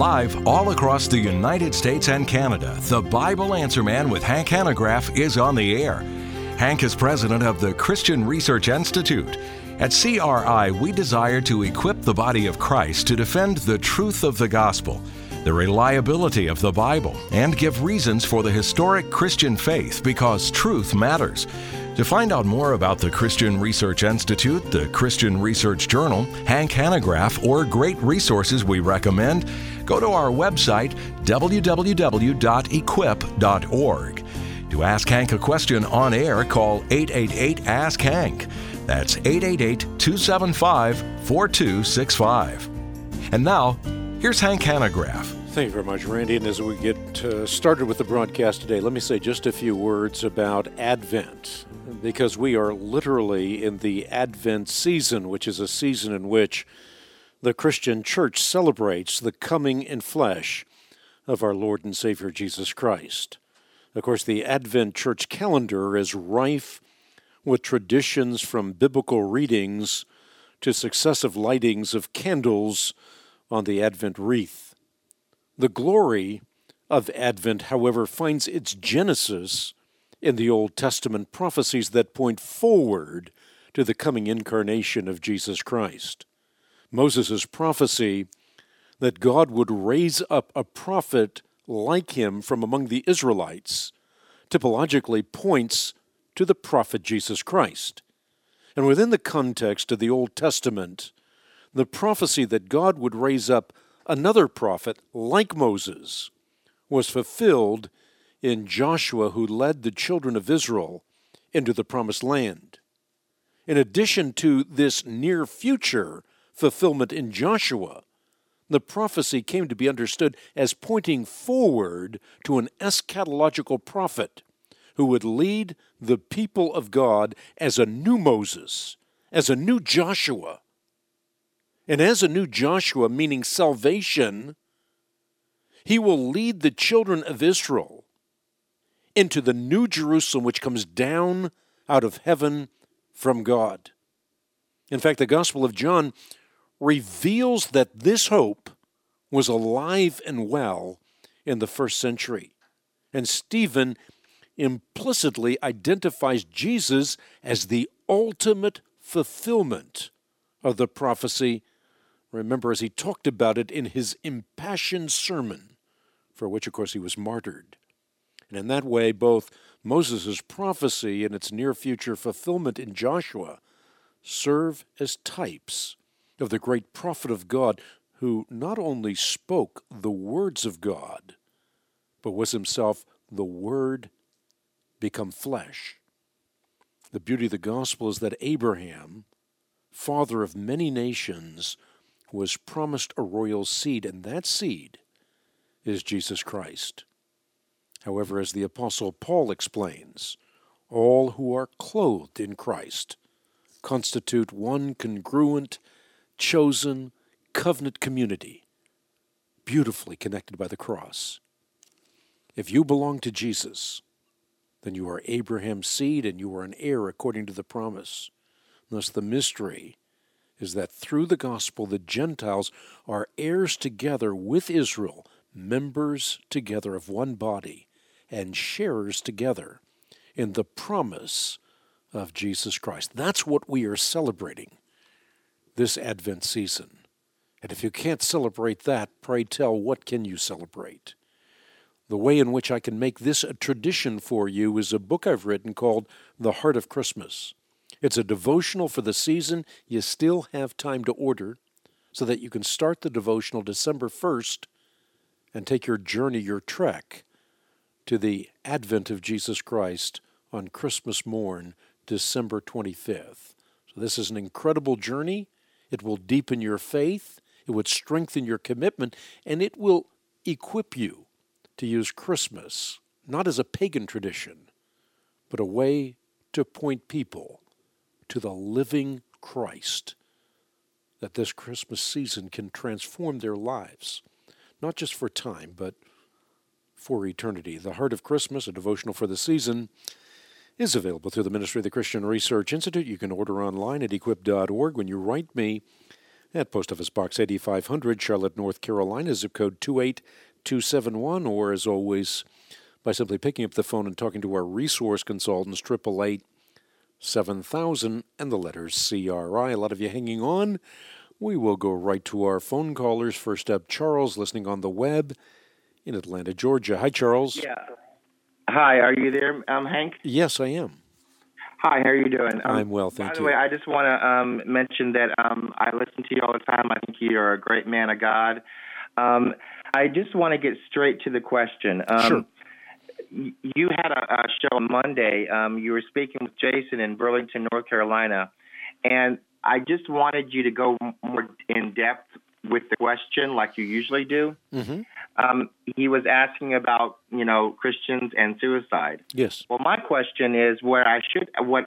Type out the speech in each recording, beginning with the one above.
Live all across the United States and Canada, the Bible Answer Man with Hank Hanegraaff is on the air. Hank is president of the Christian Research Institute. At CRI, we desire to equip the body of Christ to defend the truth of the gospel, the reliability of the Bible, and give reasons for the historic Christian faith because truth matters. To find out more about the Christian Research Institute, the Christian Research Journal, Hank Hanegraaff, or great resources we recommend, go to our website, www.equip.org. To ask Hank a question on air, call 888-ASK-HANK. That's 888-275-4265. And now, here's Hank Hanegraaff. Thank you very much, Randy. And as we get started with the broadcast today, let me say just a few words about Advent, because we are literally in the Advent season, which is a season in which the Christian church celebrates the coming in flesh of our Lord and Savior Jesus Christ. Of course, the Advent church calendar is rife with traditions from biblical readings to successive lightings of candles on the Advent wreath. The glory of Advent, however, finds its genesis in the Old Testament prophecies that point forward to the coming incarnation of Jesus Christ. Moses' prophecy that God would raise up a prophet like him from among the Israelites typologically points to the prophet Jesus Christ. And within the context of the Old Testament, the prophecy that God would raise up another prophet like Moses was fulfilled in Joshua, who led the children of Israel into the promised land. In addition to this near future fulfillment in Joshua, the prophecy came to be understood as pointing forward to an eschatological prophet who would lead the people of God as a new Moses, as a new Joshua. And as a new Joshua, meaning salvation, he will lead the children of Israel into the new Jerusalem, which comes down out of heaven from God. In fact, the Gospel of John reveals that this hope was alive and well in the first century. And Stephen implicitly identifies Jesus as the ultimate fulfillment of the prophecy. Remember, as he talked about it in his impassioned sermon, for which, of course, he was martyred. And in that way, both Moses' prophecy and its near-future fulfillment in Joshua serve as types of the great prophet of God who not only spoke the words of God, but was himself the Word become flesh. The beauty of the gospel is that Abraham, father of many nations, was promised a royal seed, and that seed is Jesus Christ. However, as the Apostle Paul explains, all who are clothed in Christ constitute one congruent, chosen, covenant community, beautifully connected by the cross. If you belong to Jesus, then you are Abraham's seed and you are an heir according to the promise. Thus the mystery is that through the gospel, the Gentiles are heirs together with Israel, members together of one body, and sharers together in the promise of Jesus Christ. That's what we are celebrating this Advent season. And if you can't celebrate that, pray tell, what can you celebrate? The way in which I can make this a tradition for you is a book I've written called The Heart of Christmas. It's a devotional for the season. You still have time to order so that you can start the devotional December 1st and take your journey, your trek, to the advent of Jesus Christ on Christmas morn, December 25th. So this is an incredible journey. It will deepen your faith, it would strengthen your commitment, and it will equip you to use Christmas not as a pagan tradition, but a way to point people to the living Christ, that this Christmas season can transform their lives, not just for time, but for eternity. The Heart of Christmas, a devotional for the season, is available through the Ministry of the Christian Research Institute. You can order online at equip.org. When you write me, at Post Office Box 8500, Charlotte, North Carolina, zip code 28271, or as always, by simply picking up the phone and talking to our resource consultants, 888-7000 and the letters CRI. A lot of you hanging on. We will go right to our phone callers. First up, Charles, listening on the web in Atlanta, Georgia. Hi, Charles. Yeah. Hi, are you there, Hank? Yes, I am. Hi, how are you doing? I'm well, thank you. By the way, I just want to mention that I listen to you all the time. I think you're a great man of God. I just want to get straight to the question. Sure. You had a show on Monday. You were speaking with Jason in Burlington, North Carolina, and I just wanted you to go more in depth with the question like you usually do. Mm-hmm. He was asking about, Christians and suicide. Yes. Well, my question is what I should,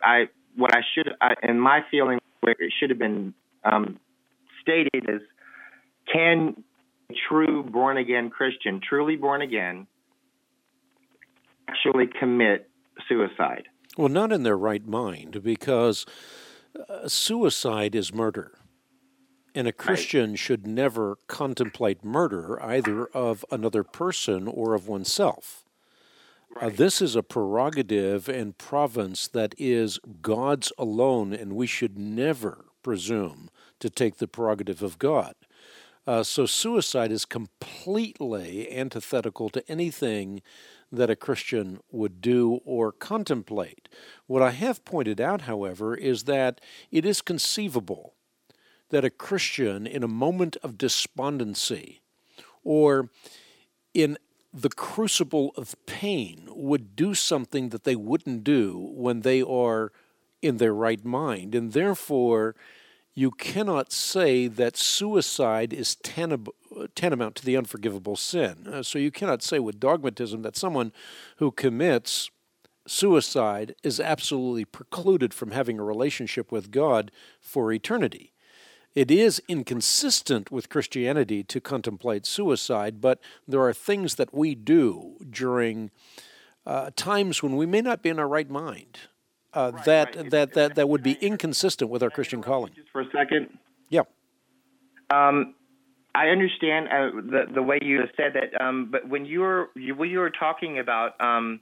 in my feeling, where it should have been stated is, can a true born-again Christian, truly born again, actually commit suicide? Well, not in their right mind, because suicide is murder. And a Christian should never contemplate murder either of another person or of oneself. Right. This is a prerogative and province that is God's alone, and we should never presume to take the prerogative of God. So suicide is completely antithetical to anything that a Christian would do or contemplate. What I have pointed out, however, is that it is conceivable that a Christian in a moment of despondency or in the crucible of pain would do something that they wouldn't do when they are in their right mind. And therefore, you cannot say that suicide is tantamount to the unforgivable sin. So you cannot say with dogmatism that someone who commits suicide is absolutely precluded from having a relationship with God for eternity. It is inconsistent with Christianity to contemplate suicide, but there are things that we do during times when we may not be in our right mind that would be inconsistent with our Christian calling. Just for a second. Yeah. I understand the way you said that, but when you were talking about,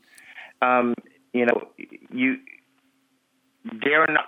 you dare not,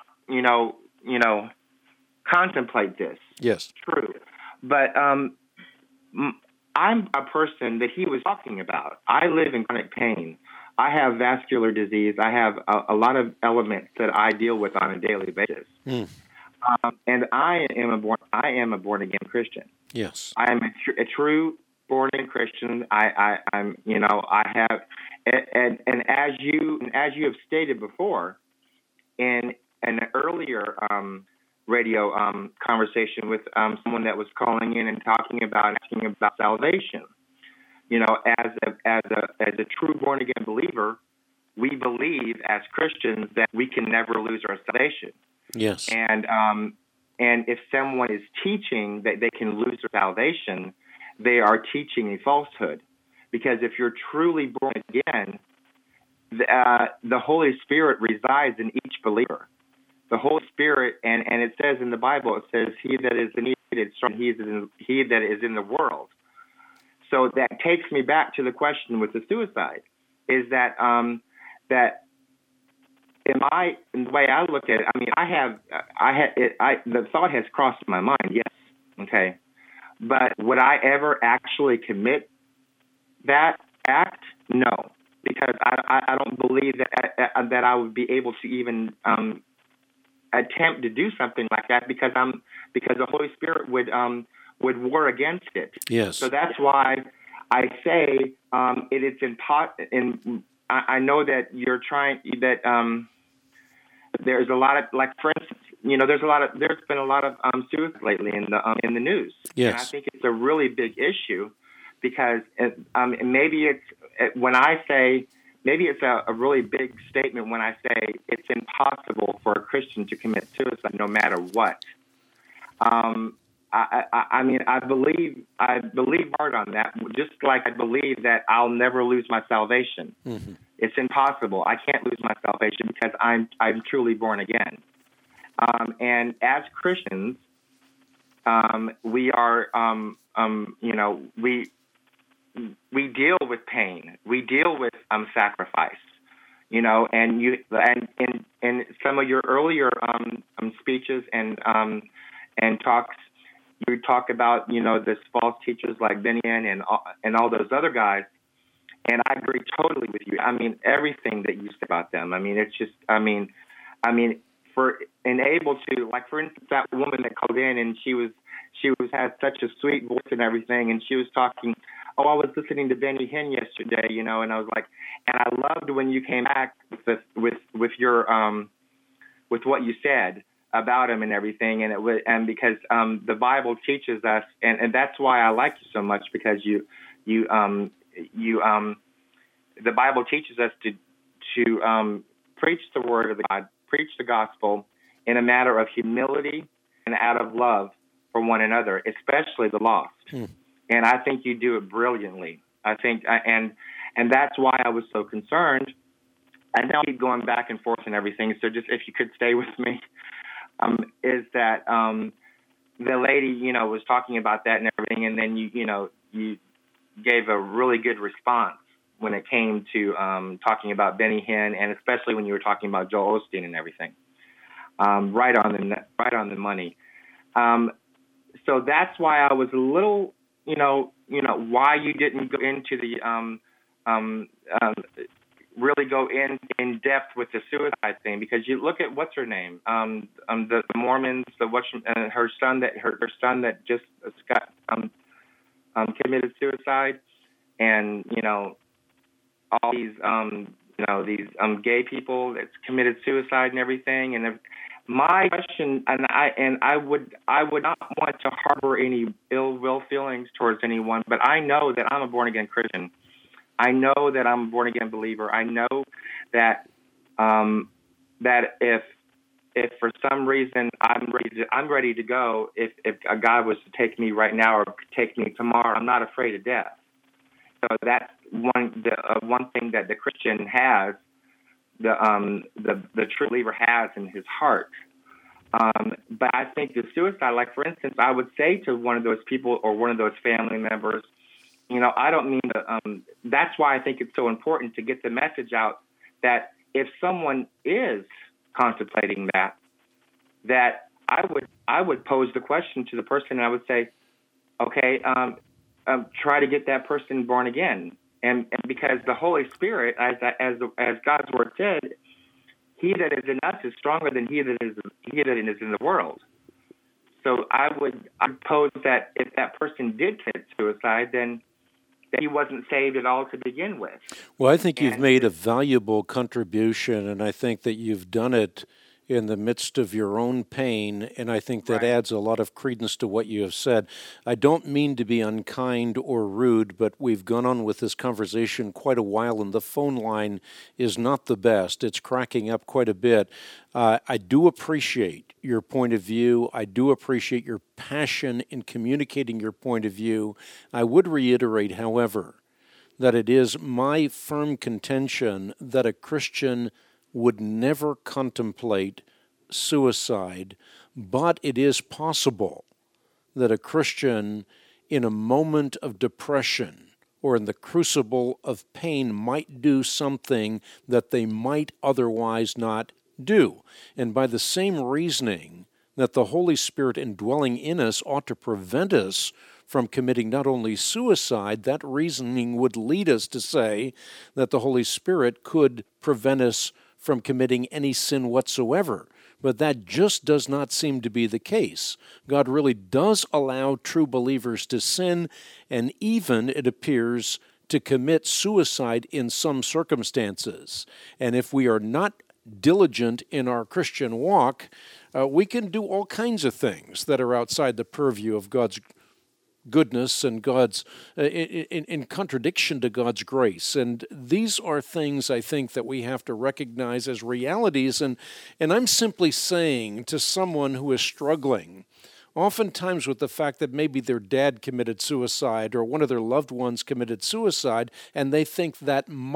contemplate this. Yes. True. But I'm a person that he was talking about. I live in chronic pain. I have vascular disease. I have a lot of elements that I deal with on a daily basis. Mm. And I am a born again Christian. Yes. I am a true born again Christian. I have, and as you have stated before in an earlier radio conversation with someone that was calling in and asking about salvation. As a true born again believer, we believe as Christians that we can never lose our salvation. Yes. And if someone is teaching that they can lose their salvation, they are teaching a falsehood. Because if you're truly born again, the Holy Spirit resides in each believer. The Holy Spirit, and it says in the Bible, it says, "He that is in me is strong, he that is in the world." So that takes me back to the question with the suicide, is that the way I look at it, the thought has crossed my mind, yes, okay, but would I ever actually commit that act? No, because I don't believe that I would be able to even attempt to do something like that because the Holy Spirit would war against it. Yes. So that's why I say it is impossible. I know that you're trying that. There's a lot of, like, for instance, there's been a lot of suicide lately in the news. Yes. And I think it's a really big issue because maybe it's when I say. Maybe it's a really big statement when I say it's impossible for a Christian to commit suicide no matter what. I believe hard on that, just like I believe that I'll never lose my salvation. Mm-hmm. It's impossible. I can't lose my salvation because I'm truly born again. And as Christians, we are, we deal with pain. We deal with sacrifice. And in some of your earlier speeches and talks, you talk about this false teachers like Benny Hinn and all those other guys, and I agree totally with you. I mean, everything that you say about them. I mean, it's just for instance, that woman that called in and she had such a sweet voice and everything, and she was talking. Oh, I was listening to Benny Hinn yesterday, and I was like, and I loved when you came back with your with what you said about him and everything, and because the Bible teaches us, and that's why I like you so much, because the Bible teaches us to preach the word of God, preach the gospel in a matter of humility and out of love for one another, especially the lost. And I think you do it brilliantly. I think, and that's why I was so concerned. I know I keep going back and forth and everything, so just if you could stay with me, is that the lady, was talking about that and everything, and then you gave a really good response when it came to talking about Benny Hinn, and especially when you were talking about Joel Osteen and everything. Right on the money. So that's why I was a little. Why you didn't go into the really go in depth with the suicide thing, because you look at what's her name, the Mormons, her son that just got committed suicide, and all these these gay people that's committed suicide and everything, and my question, and I would not want to harbor any ill will feelings towards anyone, but I know that I'm a born again Christian. I know that I'm a born again believer. I know that that if for some reason I'm ready to go, if a God was to take me right now or take me tomorrow, I'm not afraid of death. So that's one thing that the Christian has. The true believer has in his heart. But I think the suicide, like for instance, I would say to one of those people or one of those family members, I don't mean to, that's why I think it's so important to get the message out that if someone is contemplating that I would pose the question to the person, and I would say, okay, try to get that person born again. And because the Holy Spirit, as God's word said, he that is in us is stronger than he that is in the world. So I pose that if that person did commit suicide, then he wasn't saved at all to begin with. Well, I think you've made a valuable contribution, and I think that you've done it in the midst of your own pain, and I think that adds a lot of credence to what you have said. I don't mean to be unkind or rude, but we've gone on with this conversation quite a while, and the phone line is not the best. It's cracking up quite a bit. I do appreciate your point of view. I do appreciate your passion in communicating your point of view. I would reiterate, however, that it is my firm contention that a Christian would never contemplate suicide, but it is possible that a Christian in a moment of depression or in the crucible of pain might do something that they might otherwise not do. And by the same reasoning that the Holy Spirit indwelling in us ought to prevent us from committing not only suicide, that reasoning would lead us to say that the Holy Spirit could prevent us from committing any sin whatsoever. But that just does not seem to be the case. God really does allow true believers to sin, and even, it appears, to commit suicide in some circumstances. And if we are not diligent in our Christian walk, we can do all kinds of things that are outside the purview of God's goodness and God's in contradiction to God's grace. And these are things I think that we have to recognize as realities. And I'm simply saying to someone who is struggling, oftentimes with the fact that maybe their dad committed suicide or one of their loved ones committed suicide, and they think that might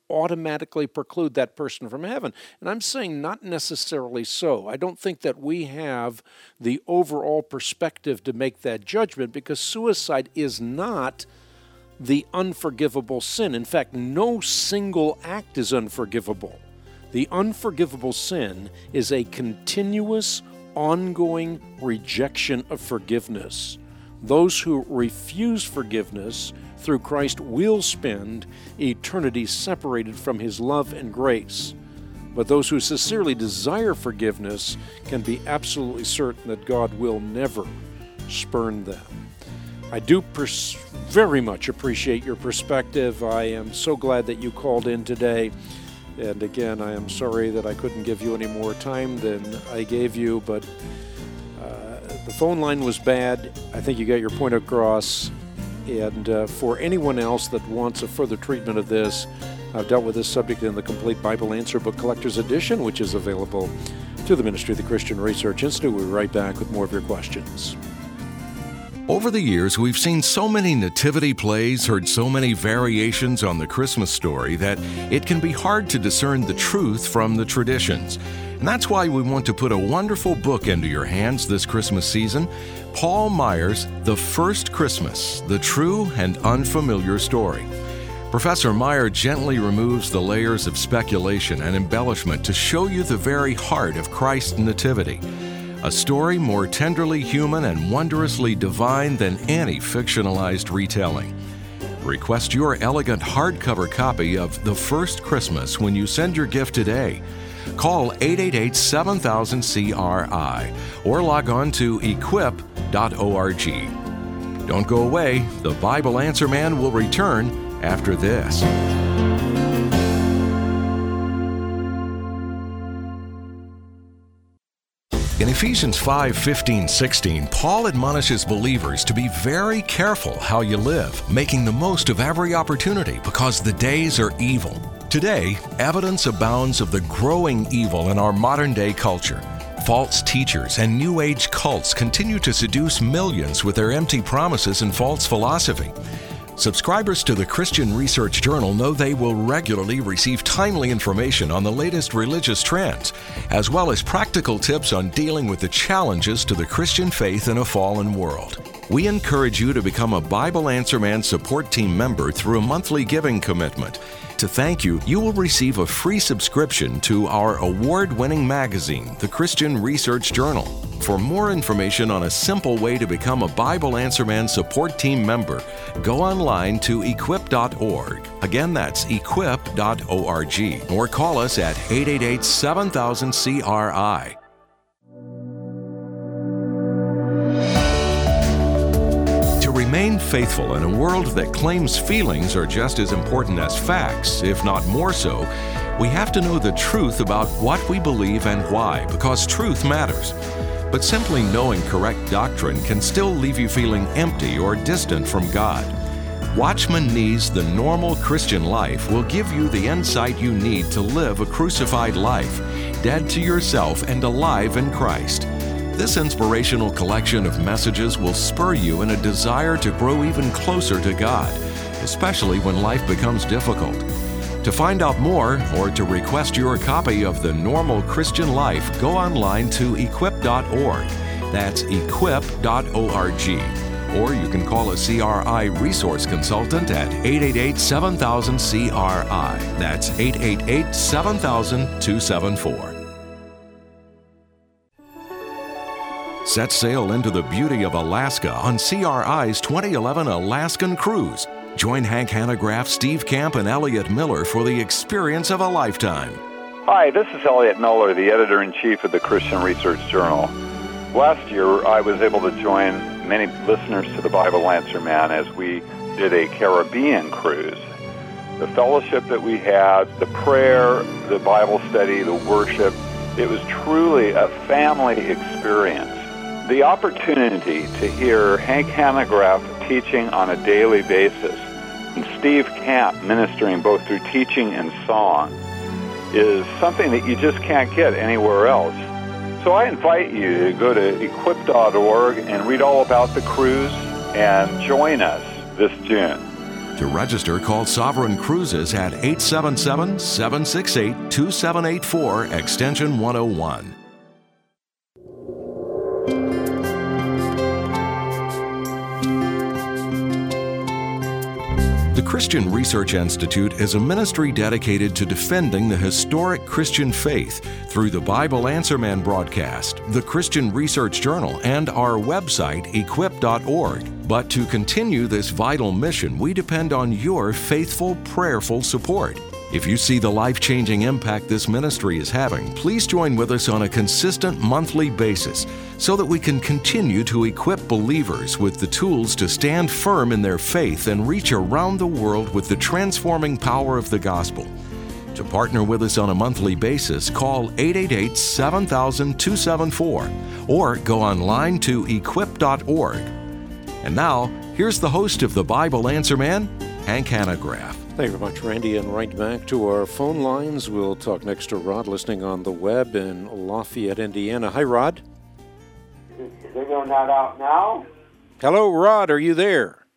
automatically preclude that person from heaven. And I'm saying not necessarily so. I don't think that we have the overall perspective to make that judgment, because suicide is not the unforgivable sin. In fact, no single act is unforgivable. The unforgivable sin is a continuous, ongoing rejection of forgiveness. Those who refuse forgiveness through Christ will spend eternity separated from His love and grace. But those who sincerely desire forgiveness can be absolutely certain that God will never spurn them. I do very much appreciate your perspective. I am so glad that you called in today. And again, I am sorry that I couldn't give you any more time than I gave you, but the phone line was bad. I think you got your point across. And for anyone else that wants a further treatment of this, I've dealt with this subject in the Complete Bible Answer Book Collector's Edition, which is available to the Ministry of the Christian Research Institute. We'll be right back with more of your questions. Over the years, we've seen so many nativity plays, heard so many variations on the Christmas story that it can be hard to discern the truth from the traditions. And that's why we want to put a wonderful book into your hands this Christmas season, Paul Meyer's The First Christmas, The True and Unfamiliar Story. Professor Meyer gently removes the layers of speculation and embellishment to show you the very heart of Christ's nativity. A story more tenderly human and wondrously divine than any fictionalized retelling. Request your elegant hardcover copy of The First Christmas when you send your gift today. Call 888-7000-CRI or log on to equip.org. Don't go away. The Bible Answer Man will return after this. In Ephesians 5:15-16, Paul admonishes believers to be very careful how you live, making the most of every opportunity because the days are evil. Today, evidence abounds of the growing evil in our modern-day culture. False teachers and New Age cults continue to seduce millions with their empty promises and false philosophy. Subscribers to the Christian Research Journal know they will regularly receive timely information on the latest religious trends, as well as practical tips on dealing with the challenges to the Christian faith in a fallen world. We encourage you to become a Bible Answer Man support team member through a monthly giving commitment. To thank you, you will receive a free subscription to our award-winning magazine, the Christian Research Journal. For more information on a simple way to become a Bible Answer Man support team member, go online to equip.org. Again, that's equip.org. Or call us at 888-7000-CRI. To remain faithful in a world that claims feelings are just as important as facts, if not more so, we have to know the truth about what we believe and why, because truth matters. But simply knowing correct doctrine can still leave you feeling empty or distant from God. Watchman Nee's The Normal Christian Life will give you the insight you need to live a crucified life, dead to yourself and alive in Christ. This inspirational collection of messages will spur you in a desire to grow even closer to God, especially when life becomes difficult. To find out more or to request your copy of The Normal Christian Life, go online to equip.org. That's equip.org. Or you can call a CRI resource consultant at 888-7000-CRI. That's 888-7000-274. Set sail into the beauty of Alaska on CRI's 2011 Alaskan Cruise. Join Hank Hanegraaff, Steve Camp, and Elliot Miller for the experience of a lifetime. Hi, this is Elliot Miller, the editor-in-chief of the Christian Research Journal. Last year, I was able to join many listeners to the Bible Answer Man as we did a Caribbean cruise. The fellowship that we had, the prayer, the Bible study, the worship, it was truly a family experience. The opportunity to hear Hank Hanegraaff teaching on a daily basis and Steve Camp ministering both through teaching and song is something that you just can't get anywhere else. So I invite you to go to equip.org and read all about the cruise and join us this June. To register, call Sovereign Cruises at 877-768-2784, extension 101. The Christian Research Institute is a ministry dedicated to defending the historic Christian faith through the Bible Answer Man broadcast, the Christian Research Journal, and our website, equip.org. But to continue this vital mission, we depend on your faithful, prayerful support. If you see the life-changing impact this ministry is having, please join with us on a consistent monthly basis so that we can continue to equip believers with the tools to stand firm in their faith and reach around the world with the transforming power of the gospel. To partner with us on a monthly basis, call 888-7000-274 or go online to equip.org. And now, here's the host of the Bible Answer Man, Hank Hanegraaff. Thank you very much, Randy. And right back to our phone lines. We'll talk next to Rod, listening on the web in Lafayette, Indiana. Hi, Rod. Is Bingo not out now? Hello, Rod. Are you there?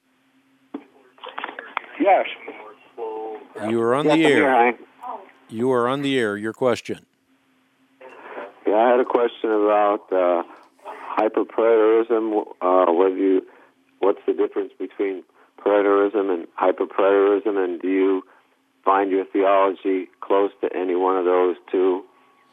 Yes. You are on the air. You are on the air. Your question. Yeah, I had a question about hyperpreterism. What's the difference between preterism and hyperpreterism, and do you find your theology close to any one of those two?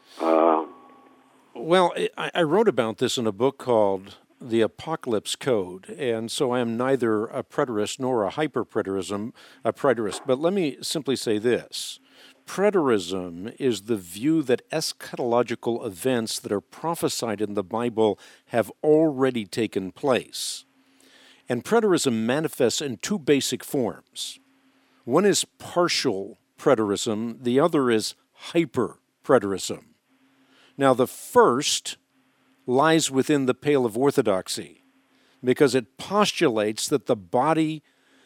Well, I wrote about this in a book called The Apocalypse Code, and so I am neither a preterist nor a preterist. But let me simply say this. Preterism is the view that eschatological events that are prophesied in the Bible have already taken place. And preterism manifests in two basic forms. One is partial preterism, the other is hyper-preterism. Now, the first lies within the pale of orthodoxy because it postulates that the bodily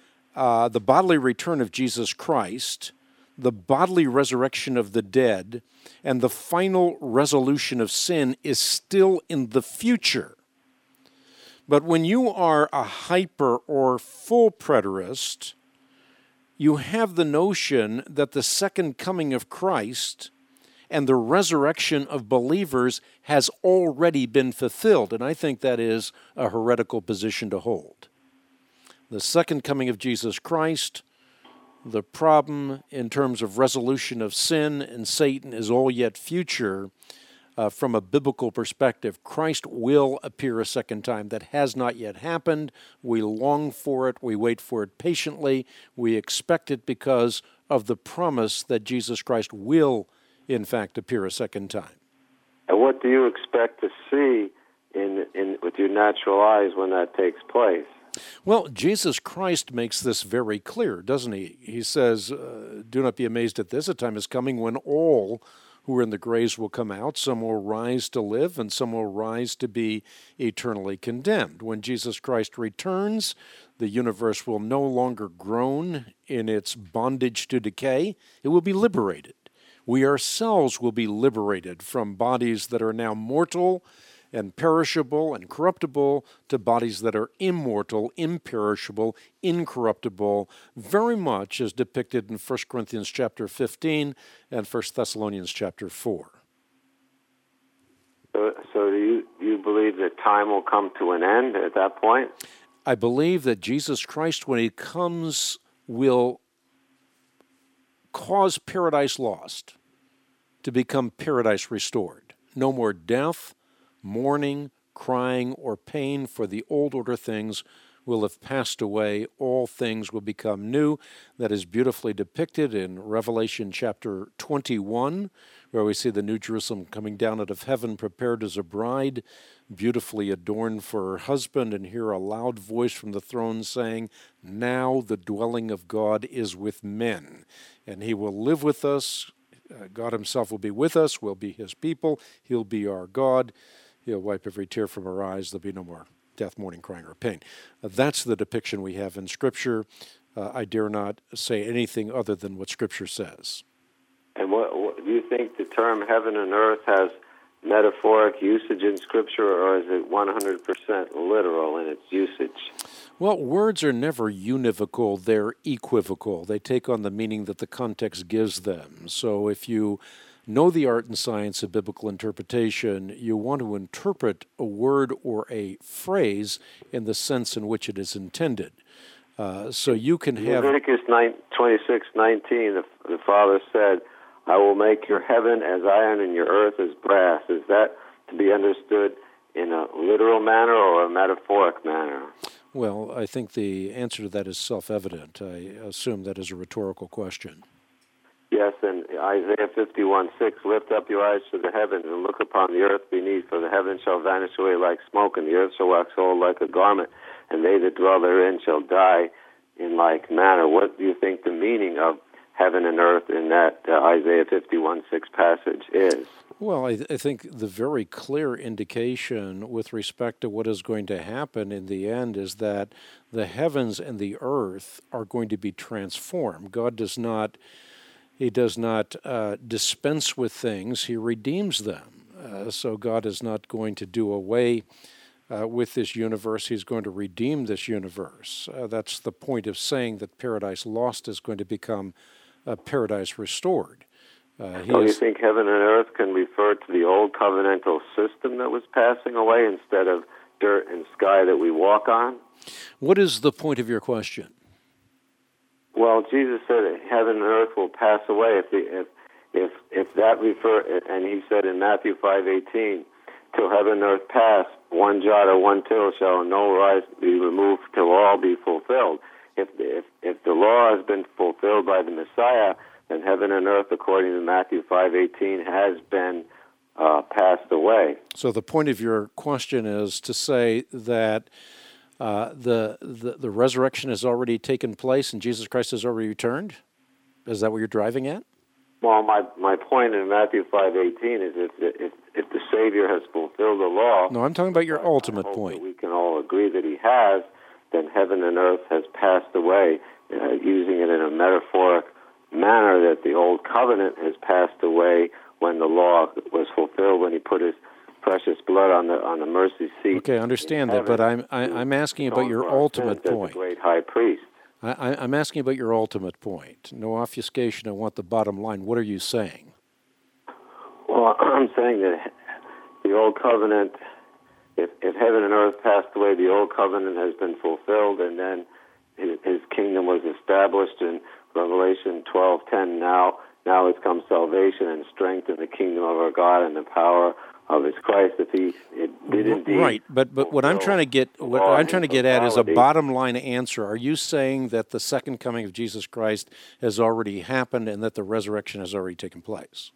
return of Jesus Christ, the bodily resurrection of the dead, and the final resolution of sin is still in the future. But when you are a hyper or full preterist, you have the notion that the second coming of Christ and the resurrection of believers has already been fulfilled. And I think that is a heretical position to hold. The second coming of Jesus Christ, the problem in terms of resolution of sin and Satan is all yet future. From a biblical perspective, Christ will appear a second time. That has not yet happened. We long for it. We wait for it patiently. We expect it because of the promise that Jesus Christ will, in fact, appear a second time. And what do you expect to see with your natural eyes when that takes place? Well, Jesus Christ makes this very clear, doesn't he? He says, do not be amazed at this. A time is coming when all who are in the graves will come out. Some will rise to live, and some will rise to be eternally condemned. When Jesus Christ returns, the universe will no longer groan in its bondage to decay. It will be liberated. We ourselves will be liberated from bodies that are now mortal and perishable and corruptible to bodies that are immortal, imperishable, incorruptible, very much as depicted in 1 Corinthians chapter 15 and 1 Thessalonians chapter 4. So do you believe that time will come to an end at that point? I believe that Jesus Christ, when he comes, will cause paradise lost to become paradise restored. No more death, mourning, crying, or pain, for the old order things will have passed away. All things will become new. That is beautifully depicted in Revelation chapter 21, where we see the New Jerusalem coming down out of heaven, prepared as a bride, beautifully adorned for her husband, and hear a loud voice from the throne saying, "Now the dwelling of God is with men, and he will live with us. God himself will be with us. We'll be his people. He'll be our God. He'll wipe every tear from our eyes. There'll be no more death, mourning, crying, or pain." That's the depiction we have in Scripture. I dare not say anything other than what Scripture says. And what do you think the term heaven and earth has metaphoric usage in Scripture, or is it 100% literal in its usage? Well, words are never univocal, they're equivocal. They take on the meaning that the context gives them. So if you know the art and science of biblical interpretation, you want to interpret a word or a phrase in the sense in which it is intended. So you can have... Leviticus 26:19, the Father said, I will make your heaven as iron and your earth as brass. Is that to be understood in a literal manner or a metaphoric manner? Well, I think the answer to that is self-evident. I assume that is a rhetorical question. Yes, and Isaiah 51:6, lift up your eyes to the heavens and look upon the earth beneath, for the heavens shall vanish away like smoke, and the earth shall wax old like a garment, and they that dwell therein shall die in like manner. What do you think the meaning of heaven and earth in that Isaiah 51:6 passage is? Well, I think the very clear indication with respect to what is going to happen in the end is that the heavens and the earth are going to be transformed. God does not dispense with things, he redeems them. So God is not going to do away with this universe, he's going to redeem this universe. That's the point of saying that paradise lost is going to become paradise restored. So you think heaven and earth can refer to the old covenantal system that was passing away instead of dirt and sky that we walk on? What is the point of your question? Well, Jesus said that heaven and earth will pass away. If that refer, and he said in Matthew 5:18, till heaven and earth pass, one jot or one tittle shall in no wise be removed till all be fulfilled. If the law has been fulfilled by the Messiah, then heaven and earth, according to Matthew 5:18, has been passed away. So the point of your question is to say that the resurrection has already taken place and Jesus Christ has already returned? Is that what you're driving at? Well, my point in Matthew 5:18 is if the Savior has fulfilled the law... No, I'm talking about your ultimate point. We can all agree that he has, then heaven and earth has passed away, using it in a metaphoric manner that the old covenant has passed away when the law was fulfilled, when he put his precious blood on the mercy seat. Okay, I understand that, but I'm asking about your ultimate point. The great high priest. I'm asking about your ultimate point. No obfuscation. I want the bottom line. What are you saying? Well, I'm saying that the old covenant, if heaven and earth passed away, the old covenant has been fulfilled, and then his kingdom was established in Revelation 12:10. Now has come salvation and strength in the kingdom of our God and the power of his Christ. If he did indeed, right, but what I'm trying to get at is a bottom line answer. Are you saying that the second coming of Jesus Christ has already happened and that the resurrection has already taken place?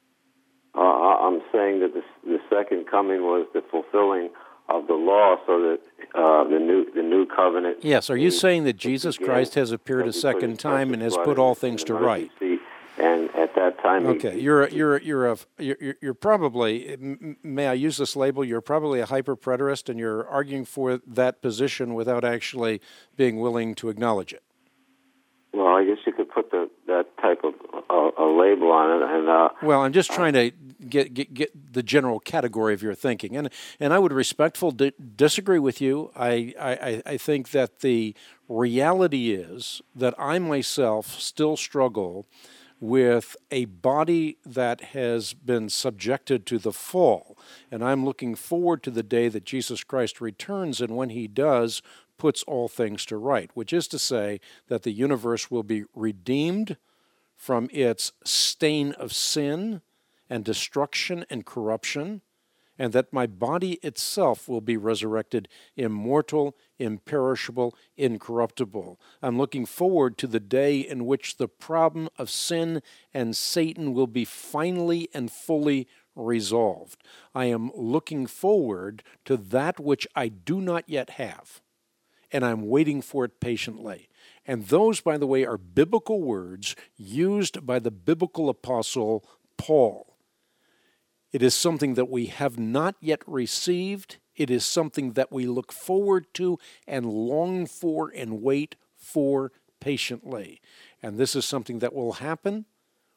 I'm saying that the second coming was the fulfilling of the law, so that the new covenant. Yes. Are you saying that Jesus Christ has appeared a second time and has put all things to right? And at that time, okay, you're probably, may I use this label? You're probably a hyper-preterist, and you're arguing for that position without actually being willing to acknowledge it. Well, I guess you could put that type of a label on it. And well, I'm just trying to get the general category of your thinking, and I would respectfully disagree with you. I think that the reality is that I myself still struggle with a body that has been subjected to the fall, and I'm looking forward to the day that Jesus Christ returns, and when he does, puts all things to right, which is to say that the universe will be redeemed from its stain of sin and destruction and corruption, and that my body itself will be resurrected immortal, imperishable, incorruptible. I'm looking forward to the day in which the problem of sin and Satan will be finally and fully resolved. I am looking forward to that which I do not yet have, and I'm waiting for it patiently. And those, by the way, are biblical words used by the biblical apostle Paul. It is something that we have not yet received. It is something that we look forward to and long for and wait for patiently. And this is something that will happen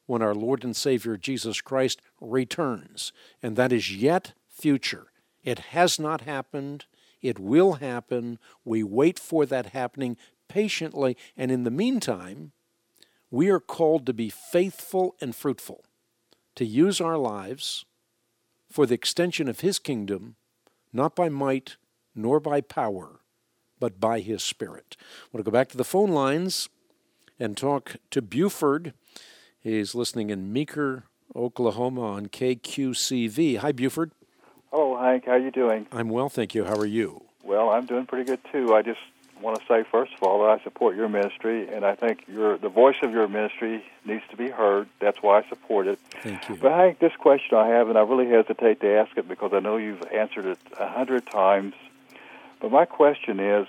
when our Lord and Savior Jesus Christ returns. And that is yet future. It has not happened. It will happen. We wait for that happening patiently. And in the meantime, we are called to be faithful and fruitful, to use our lives for the extension of His kingdom, not by might nor by power, but by His Spirit. I want to go back to the phone lines and talk to Buford. He's listening in Meeker, Oklahoma on KQCV. Hi, Buford. Hello, Hank. How are you doing? I'm well, thank you. How are you? Well, I'm doing pretty good, too. I just want to say, first of all, that I support your ministry, and I think the voice of your ministry needs to be heard. That's why I support it. Thank you. But, Hank, this question I have, and I really hesitate to ask it because I know you've answered it 100 times, but my question is,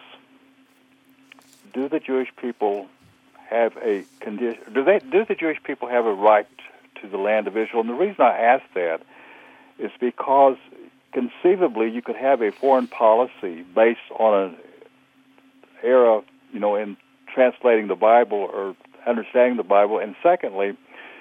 do the Jewish people have a condition? Do the Jewish people have a right to the land of Israel? And the reason I ask that is because conceivably you could have a foreign policy based on an era, in translating the Bible or understanding the Bible. And secondly,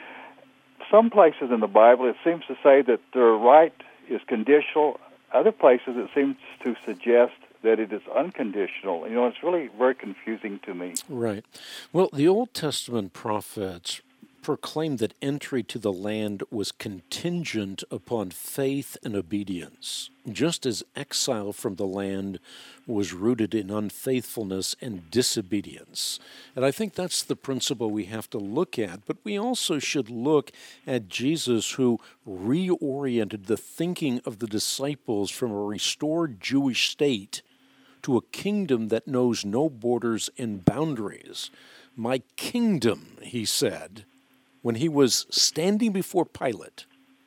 some places in the Bible it seems to say that their right is conditional. Other places it seems to suggest that it is unconditional. It's really very confusing to me. Right. Well, the Old Testament prophets proclaimed that entry to the land was contingent upon faith and obedience, just as exile from the land was rooted in unfaithfulness and disobedience. And I think that's the principle we have to look at, but we also should look at Jesus, who reoriented the thinking of the disciples from a restored Jewish state to a kingdom that knows no borders and boundaries. My kingdom, he said, when he was standing before Pilate,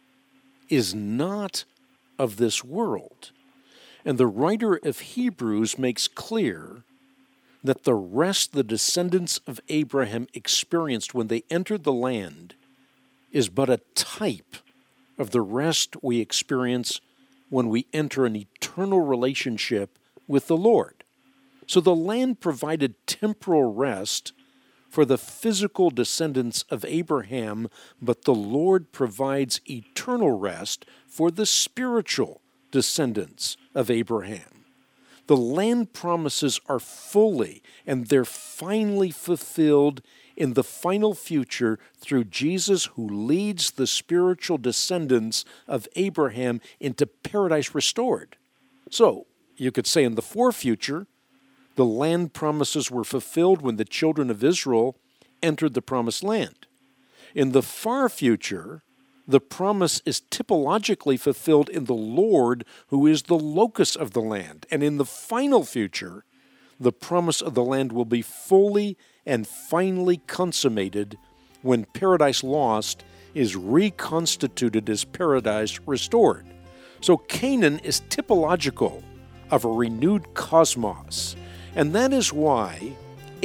is not of this world. And the writer of Hebrews makes clear that the rest the descendants of Abraham experienced when they entered the land is but a type of the rest we experience when we enter an eternal relationship with the Lord. So the land provided temporal rest for the physical descendants of Abraham, but the Lord provides eternal rest for the spiritual descendants of Abraham. The land promises are fully and they're finally fulfilled in the final future through Jesus, who leads the spiritual descendants of Abraham into paradise restored. So, you could say in the forefuture, the land promises were fulfilled when the children of Israel entered the promised land. In the far future, the promise is typologically fulfilled in the Lord, who is the locus of the land. And in the final future, the promise of the land will be fully and finally consummated when paradise lost is reconstituted as paradise restored. So Canaan is typological of a renewed cosmos. And that is why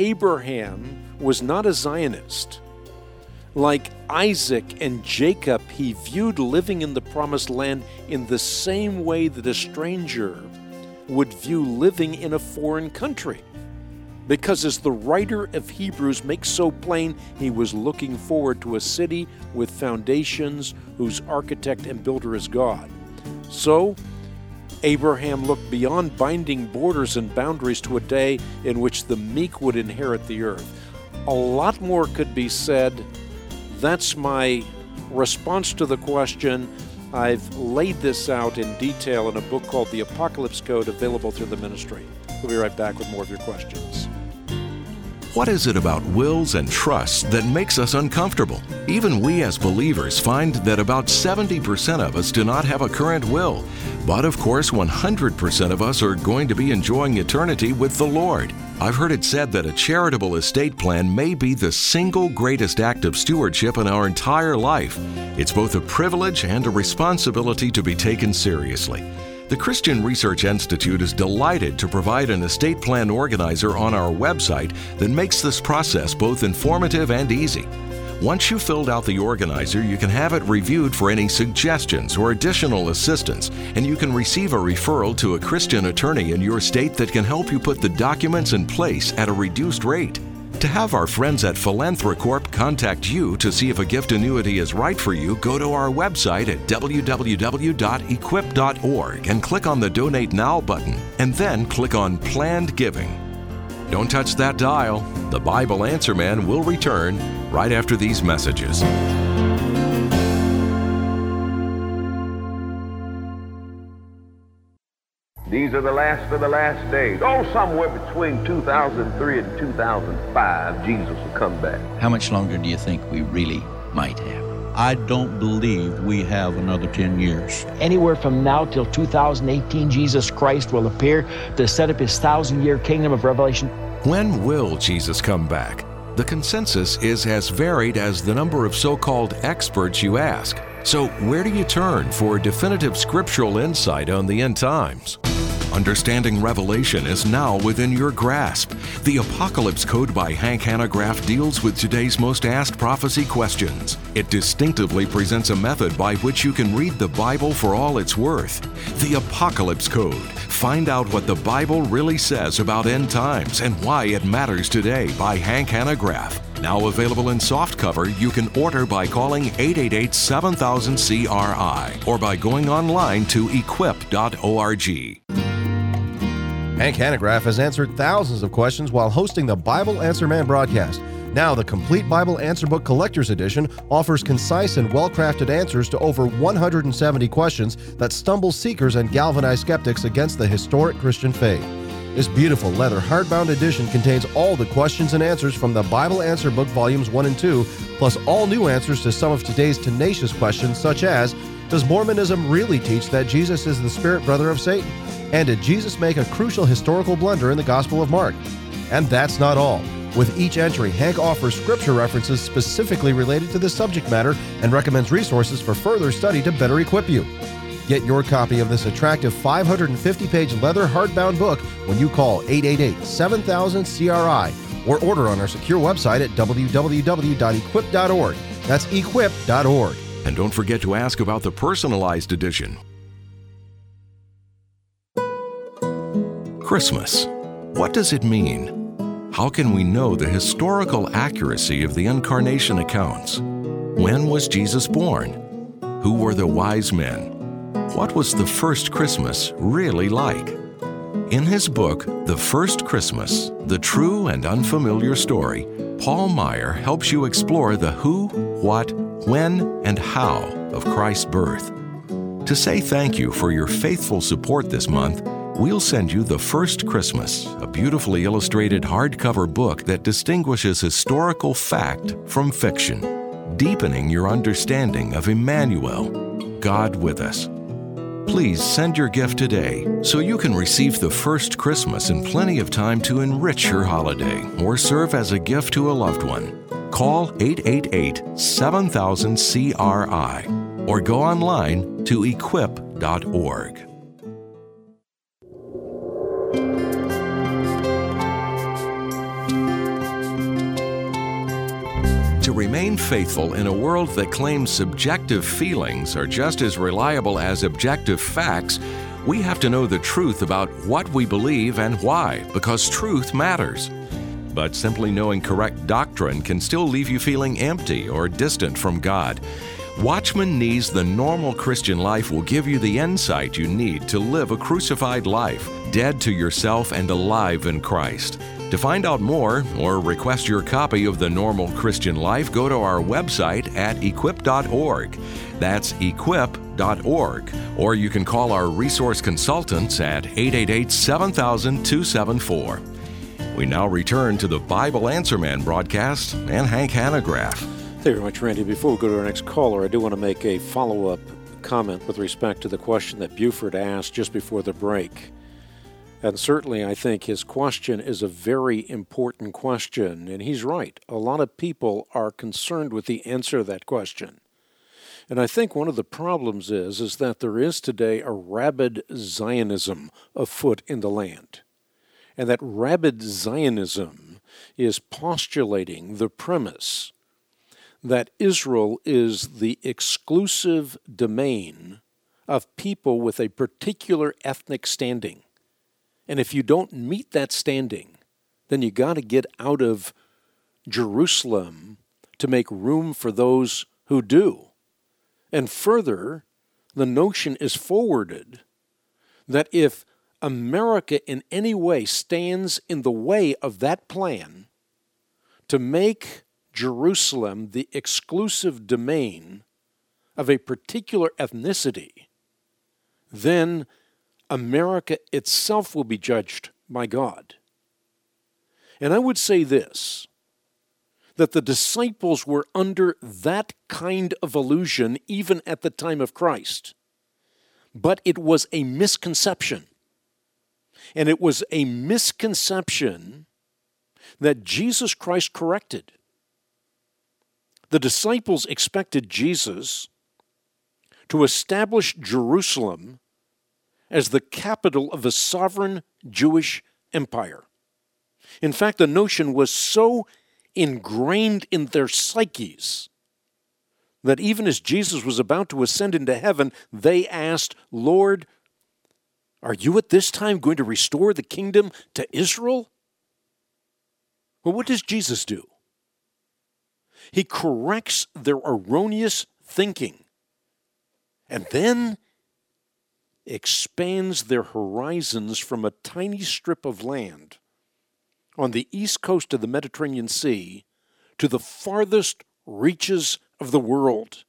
Abraham was not a Zionist. Like Isaac and Jacob, he viewed living in the promised land in the same way that a stranger would view living in a foreign country. Because as the writer of Hebrews makes so plain, he was looking forward to a city with foundations whose architect and builder is God. So, Abraham looked beyond binding borders and boundaries to a day in which the meek would inherit the earth. A lot more could be said. That's my response to the question. I've laid this out in detail in a book called The Apocalypse Code, available through the ministry. We'll be right back with more of your questions. What is it about wills and trusts that makes us uncomfortable? Even we as believers find that about 70% of us do not have a current will. But of course, 100% of us are going to be enjoying eternity with the Lord. I've heard it said that a charitable estate plan may be the single greatest act of stewardship in our entire life. It's both a privilege and a responsibility to be taken seriously. The Christian Research Institute is delighted to provide an estate plan organizer on our website that makes this process both informative and easy. Once you've filled out the organizer, you can have it reviewed for any suggestions or additional assistance, and you can receive a referral to a Christian attorney in your state that can help you put the documents in place at a reduced rate. To have our friends at Philanthrocorp contact you to see if a gift annuity is right for you, go to our website at www.equip.org and click on the Donate Now button, and then click on Planned Giving. Don't touch that dial. The Bible Answer Man will return right after these messages. These are the last of the last days. Oh, somewhere between 2003 and 2005, Jesus will come back. How much longer do you think we really might have? I don't believe we have another 10 years. Anywhere from now till 2018, Jesus Christ will appear to set up his 1,000-year kingdom of Revelation. When will Jesus come back? The consensus is as varied as the number of so-called experts you ask. So where do you turn for definitive scriptural insight on the end times? Understanding Revelation is now within your grasp. The Apocalypse Code by Hank Hanegraaff deals with today's most asked prophecy questions. It distinctively presents a method by which you can read the Bible for all it's worth. The Apocalypse Code. Find out what the Bible really says about end times and why it matters today by Hank Hanegraaff. Now available in softcover, you can order by calling 888-7000-CRI or by going online to equip.org. Hank Hanegraaff has answered thousands of questions while hosting the Bible Answer Man broadcast. Now, the Complete Bible Answer Book Collector's Edition offers concise and well-crafted answers to over 170 questions that stumble seekers and galvanize skeptics against the historic Christian faith. This beautiful leather hardbound edition contains all the questions and answers from the Bible Answer Book Volumes 1 and 2, plus all new answers to some of today's tenacious questions such as, does Mormonism really teach that Jesus is the spirit brother of Satan? And did Jesus make a crucial historical blunder in the Gospel of Mark? And that's not all. With each entry, Hank offers scripture references specifically related to the subject matter and recommends resources for further study to better equip you. Get your copy of this attractive 550-page leather hardbound book when you call 888-7000-CRI or order on our secure website at www.equip.org. That's equip.org. And don't forget to ask about the personalized edition. Christmas. What does it mean? How can we know the historical accuracy of the incarnation accounts? When was Jesus born? Who were the wise men? What was the first Christmas really like? In his book, The First Christmas, The True and Unfamiliar Story, Paul Meyer helps you explore the who, what, when, and how of Christ's birth. To say thank you for your faithful support this month, we'll send you The First Christmas, a beautifully illustrated hardcover book that distinguishes historical fact from fiction, deepening your understanding of Emmanuel, God with us. Please send your gift today so you can receive The First Christmas in plenty of time to enrich your holiday or serve as a gift to a loved one. Call 888-7000-CRI or go online to equip.org. To remain faithful in a world that claims subjective feelings are just as reliable as objective facts, we have to know the truth about what we believe and why, because truth matters. But simply knowing correct doctrine can still leave you feeling empty or distant from God. Watchman Nee's The Normal Christian Life will give you the insight you need to live a crucified life, dead to yourself and alive in Christ. To find out more or request your copy of The Normal Christian Life, go to our website at equip.org. That's equip.org. Or you can call our resource consultants at 888-7000-274. We now return to the Bible Answer Man broadcast and Hank Hanegraaff. Thank you very much, Randy. Before we go to our next caller, I do want to make a follow-up comment with respect to the question that Buford asked just before the break. And certainly I think his question is a very important question, and he's right. A lot of people are concerned with the answer to that question. And I think one of the problems is that there is today a rabid Zionism afoot in the land. And that rabid Zionism is postulating the premise that Israel is the exclusive domain of people with a particular ethnic standing. And if you don't meet that standing, then you got to get out of Jerusalem to make room for those who do. And further, the notion is forwarded that if America in any way stands in the way of that plan to make Jerusalem the exclusive domain of a particular ethnicity, then America itself will be judged by God. And I would say this, that the disciples were under that kind of illusion even at the time of Christ. But it was a misconception. And it was a misconception that Jesus Christ corrected. The disciples expected Jesus to establish Jerusalem as the capital of a sovereign Jewish empire. In fact, the notion was so ingrained in their psyches that even as Jesus was about to ascend into heaven, they asked, "Lord, are you at this time going to restore the kingdom to Israel?" Well, what does Jesus do? He corrects their erroneous thinking and then expands their horizons from a tiny strip of land on the east coast of the Mediterranean Sea to the farthest reaches of the world.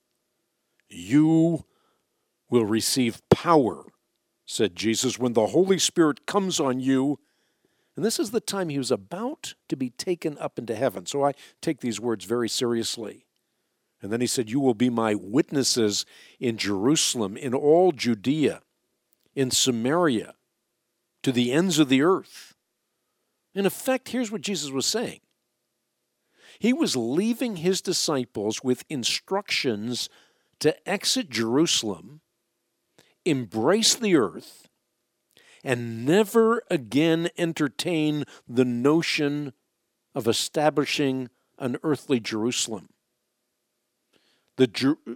"You will receive power," said Jesus, "when the Holy Spirit comes on you." And this is the time he was about to be taken up into heaven. So I take these words very seriously. And then he said, "You will be my witnesses in Jerusalem, in all Judea, in Samaria, to the ends of the earth." In effect, here's what Jesus was saying. He was leaving his disciples with instructions to exit Jerusalem, embrace the earth, and never again entertain the notion of establishing an earthly Jerusalem. The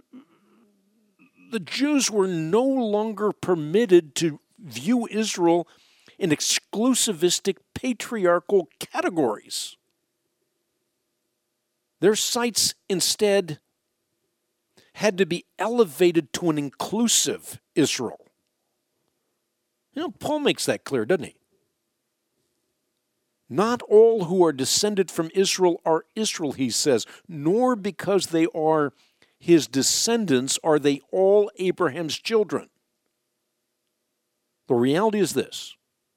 Jews were no longer permitted to view Israel in exclusivistic patriarchal categories. Their sights instead had to be elevated to an inclusive Israel. Paul makes that clear, doesn't he? Not all who are descended from Israel are Israel, he says, nor because they are his descendants are they all Abraham's children. The reality is this.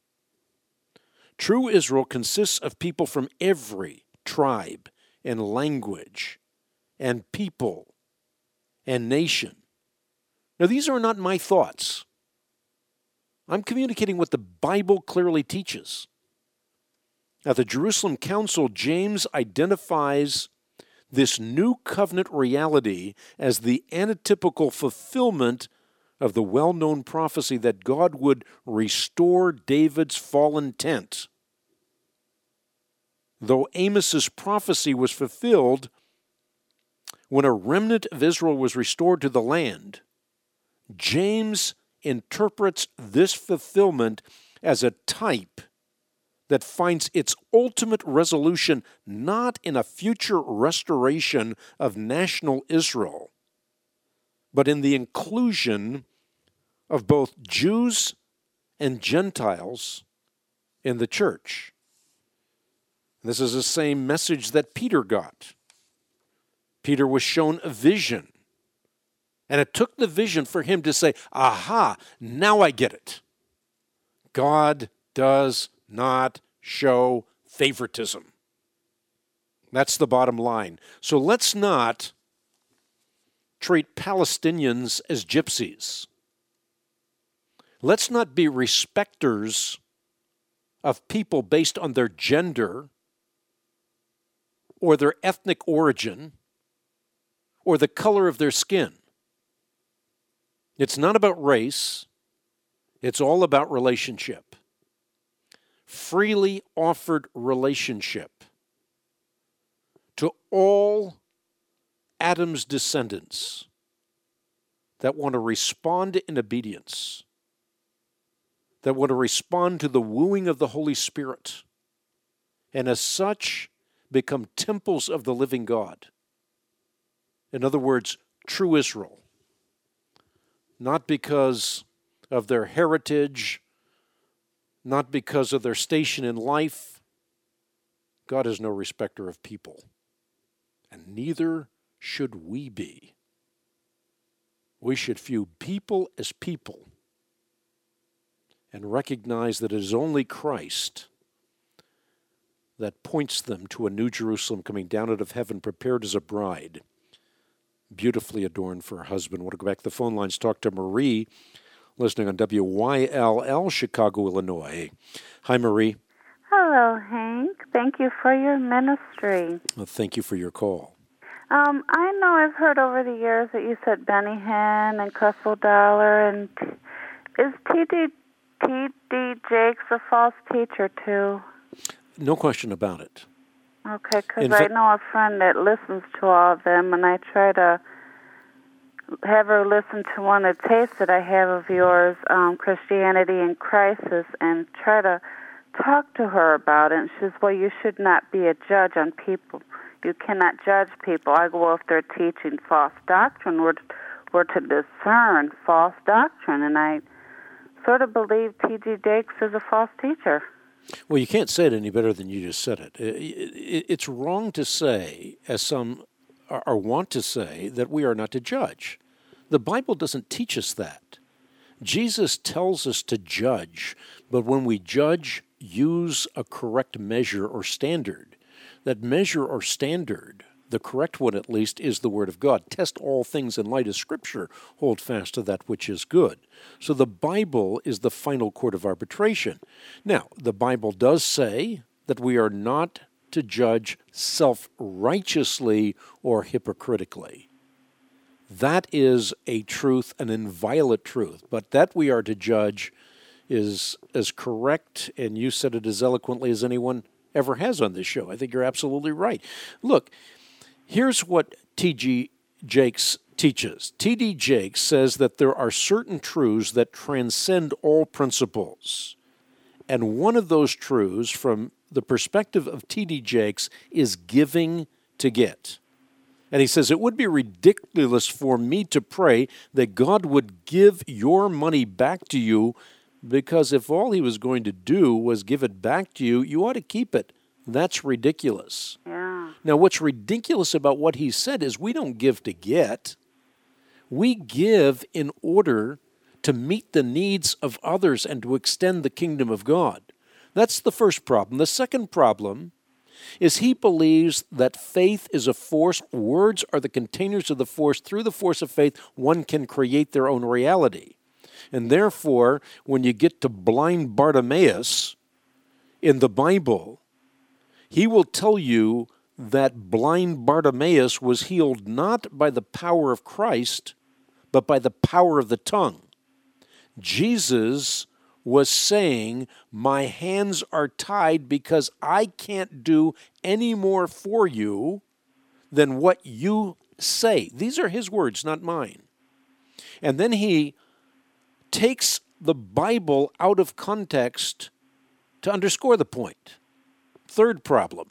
True Israel consists of people from every tribe and language and people and nation. Now, these are not my thoughts. I'm communicating what the Bible clearly teaches. At the Jerusalem Council, James identifies this new covenant reality as the antitypical fulfillment of the well-known prophecy that God would restore David's fallen tent. Though Amos's prophecy was fulfilled when a remnant of Israel was restored to the land, James interprets this fulfillment as a type that finds its ultimate resolution not in a future restoration of national Israel, but in the inclusion of both Jews and Gentiles in the church. This is the same message that Peter got. Peter was shown a vision, and it took the vision for him to say, "Aha, now I get it. God does not show favoritism." That's the bottom line. So let's not treat Palestinians as gypsies. Let's not be respecters of people based on their gender or their ethnic origin or the color of their skin. It's not about race. It's all about relationship. Freely offered relationship to all Adam's descendants that want to respond in obedience, that want to respond to the wooing of the Holy Spirit, and as such, become temples of the living God. In other words, true Israel. Not because of their heritage, not because of their station in life. God is no respecter of people, and neither should we be. We should view people as people and recognize that it is only Christ that points them to a new Jerusalem coming down out of heaven, prepared as a bride, beautifully adorned for her husband. I want to go back to the phone lines, talk to Marie, listening on WYLL, Chicago, Illinois. Hi, Marie. Hello, Hank. Thank you for your ministry. Well, thank you for your call. I know I've heard over the years that you said Benny Hinn and Creflo Dollar, and is T.D. Jakes a false teacher, too? No question about it. Okay, because I know a friend that listens to all of them, and I try to have her listen to one of the tapes that I have of yours, Christianity in Crisis, and try to talk to her about it. And she says, well, you should not be a judge on people. You cannot judge people. I go, well, if they're teaching false doctrine, we're to discern false doctrine. And I sort of believe T.D. Jakes is a false teacher. Well, you can't say it any better than you just said it. It's wrong to say, as some are want to say, that we are not to judge. The Bible doesn't teach us that. Jesus tells us to judge, but when we judge, use a correct measure or standard. That measure or standard, the correct one at least, is the Word of God. Test all things in light of Scripture. Hold fast to that which is good. So the Bible is the final court of arbitration. Now, the Bible does say that we are not to judge self-righteously or hypocritically. That is a truth, an inviolate truth. But that we are to judge is as correct, and you said it as eloquently as anyone ever has on this show. I think you're absolutely right. Look, here's what T.D. Jakes teaches. T.D. Jakes says that there are certain truths that transcend all principles. And one of those truths, from the perspective of T.D. Jakes, is giving to get. And he says, it would be ridiculous for me to pray that God would give your money back to you, because if all he was going to do was give it back to you, you ought to keep it. That's ridiculous. Yeah. Now, what's ridiculous about what he said is we don't give to get. We give in order to meet the needs of others and to extend the kingdom of God. That's the first problem. The second problem is he believes that faith is a force. Words are the containers of the force. Through the force of faith, one can create their own reality. And therefore, when you get to blind Bartimaeus in the Bible, he will tell you that blind Bartimaeus was healed not by the power of Christ, but by the power of the tongue. Jesus was saying, my hands are tied because I can't do any more for you than what you say. These are his words, not mine. And then he takes the Bible out of context to underscore the point. Third problem.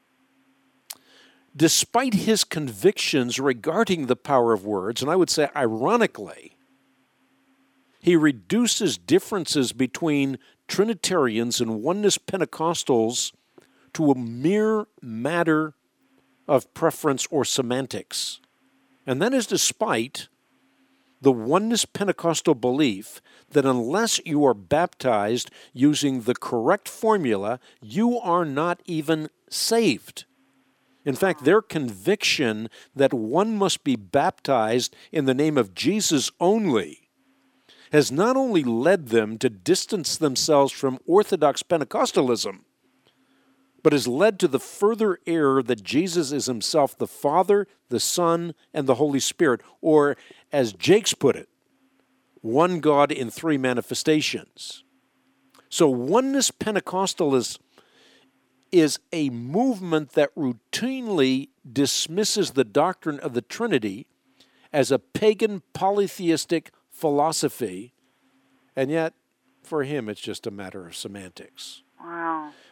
Despite his convictions regarding the power of words, and I would say ironically, he reduces differences between Trinitarians and Oneness Pentecostals to a mere matter of preference or semantics. And that is despite the Oneness Pentecostal belief that unless you are baptized using the correct formula, you are not even saved. In fact, their conviction that one must be baptized in the name of Jesus only has not only led them to distance themselves from Orthodox Pentecostalism, but has led to the further error that Jesus is himself the Father, the Son, and the Holy Spirit, or as Jakes put it, one God in three manifestations. So Oneness Pentecostalism is a movement that routinely dismisses the doctrine of the Trinity as a pagan polytheistic philosophy, and yet for him it's just a matter of semantics. Wow.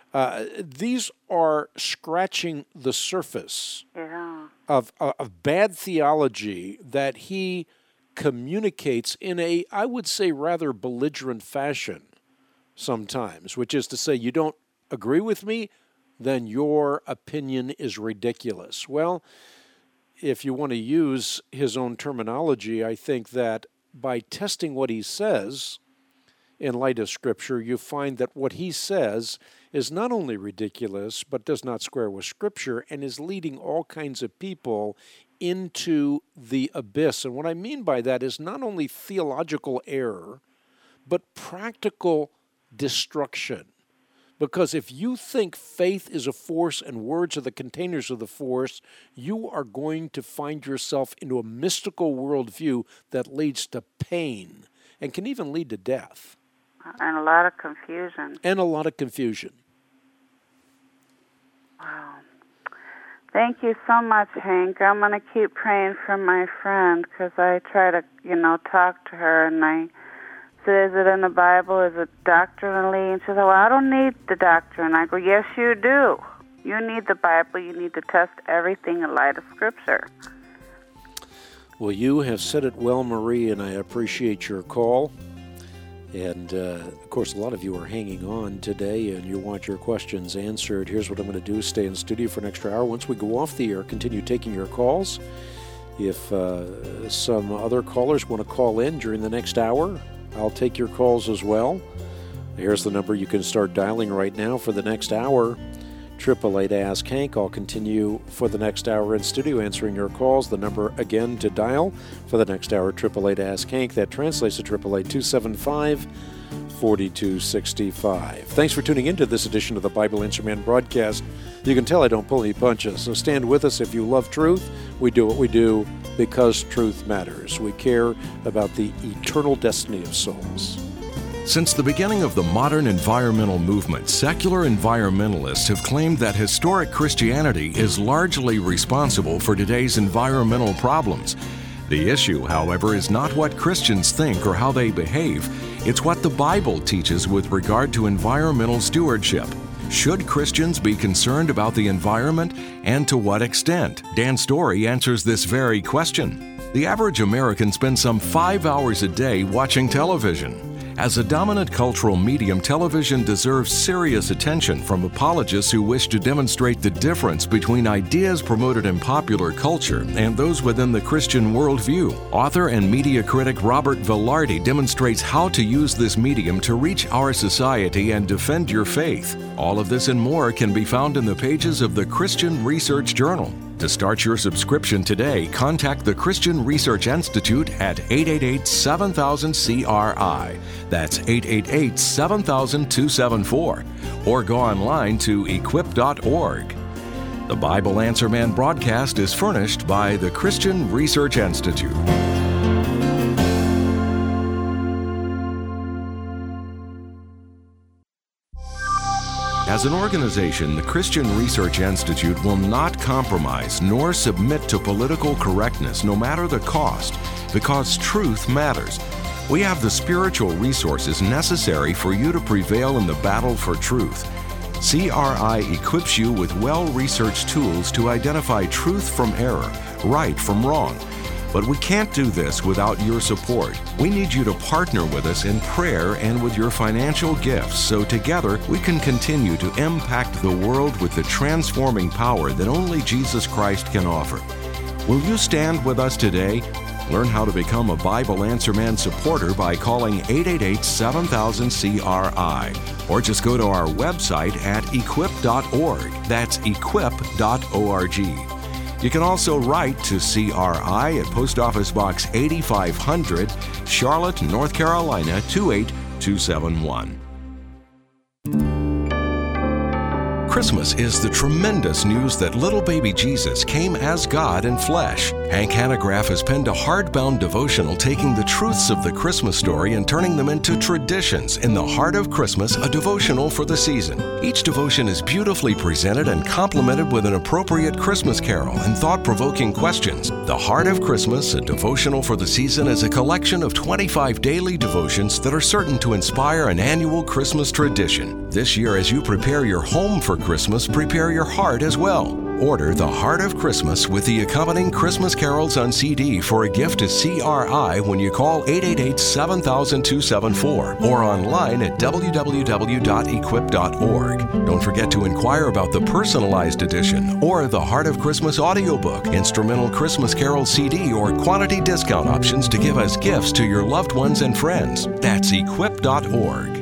These are scratching the surface of bad theology that he communicates in a, I would say, rather belligerent fashion sometimes, which is to say, you don't agree with me, then your opinion is ridiculous. Well, if you want to use his own terminology, I think that by testing what he says in light of Scripture, you find that what he says is not only ridiculous, but does not square with Scripture and is leading all kinds of people into the abyss. And what I mean by that is not only theological error, but practical destruction. Because if you think faith is a force and words are the containers of the force, you are going to find yourself into a mystical worldview that leads to pain and can even lead to death. And a lot of confusion. Wow. Thank you so much, Hank. I'm going to keep praying for my friend because I try to, talk to her, and I said, is it in the Bible? Is it doctrinally? And she said, well, I don't need the doctrine. I go, yes, you do. You need the Bible. You need to test everything in light of Scripture. Well, you have said it well, Marie, and I appreciate your call. And, of course, a lot of you are hanging on today, and you want your questions answered. Here's what I'm going to do. Stay in studio for an extra hour. Once we go off the air, continue taking your calls. If some other callers want to call in during the next hour, I'll take your calls as well. Here's the number you can start dialing right now for the next hour. 888-ASK-HANK. I'll continue for the next hour in studio answering your calls. The number again to dial for the next hour, 888-ASK-HANK. That translates to 888-275-4265. Thanks for tuning in to this edition of the Bible Answer Man broadcast. You can tell I don't pull any punches, so stand with us if you love truth. We do what we do because truth matters. We care about the eternal destiny of souls. Since the beginning of the modern environmental movement, secular environmentalists have claimed that historic Christianity is largely responsible for today's environmental problems. The issue, however, is not what Christians think or how they behave. It's what the Bible teaches with regard to environmental stewardship. Should Christians be concerned about the environment, and to what extent? Dan Story answers this very question. The average American spends some 5 hours a day watching television. As a dominant cultural medium, television deserves serious attention from apologists who wish to demonstrate the difference between ideas promoted in popular culture and those within the Christian worldview. Author and media critic Robert Velarde demonstrates how to use this medium to reach our society and defend your faith. All of this and more can be found in the pages of the Christian Research Journal. To start your subscription today, contact the Christian Research Institute at 888-7000-CRI. That's 888-7000-274. Or go online to equip.org. The Bible Answer Man broadcast is furnished by the Christian Research Institute. As an organization, the Christian Research Institute will not compromise nor submit to political correctness, no matter the cost, because truth matters. We have the spiritual resources necessary for you to prevail in the battle for truth. CRI equips you with well-researched tools to identify truth from error, right from wrong. But we can't do this without your support. We need you to partner with us in prayer and with your financial gifts so together we can continue to impact the world with the transforming power that only Jesus Christ can offer. Will you stand with us today? Learn how to become a Bible Answer Man supporter by calling 888-7000-CRI or just go to our website at equip.org. That's equip.org. You can also write to CRI at Post Office Box 8500, Charlotte, North Carolina 28271. Christmas is the tremendous news that little baby Jesus came as God in flesh. Hank Hanegraaff has penned a hardbound devotional taking the truths of the Christmas story and turning them into traditions. In the Heart of Christmas, a devotional for the season. Each devotion is beautifully presented and complemented with an appropriate Christmas carol and thought-provoking questions. The Heart of Christmas, a devotional for the season, is a collection of 25 daily devotions that are certain to inspire an annual Christmas tradition. This year, as you prepare your home for Christmas, prepare your heart as well. Order The Heart of Christmas with the accompanying Christmas carols on CD for a gift to CRI when you call 888-7000-274 or online at www.equip.org. Don't forget to inquire about the personalized edition or the Heart of Christmas audiobook, instrumental Christmas carol CD, or quantity discount options to give as gifts to your loved ones and friends. That's equip.org.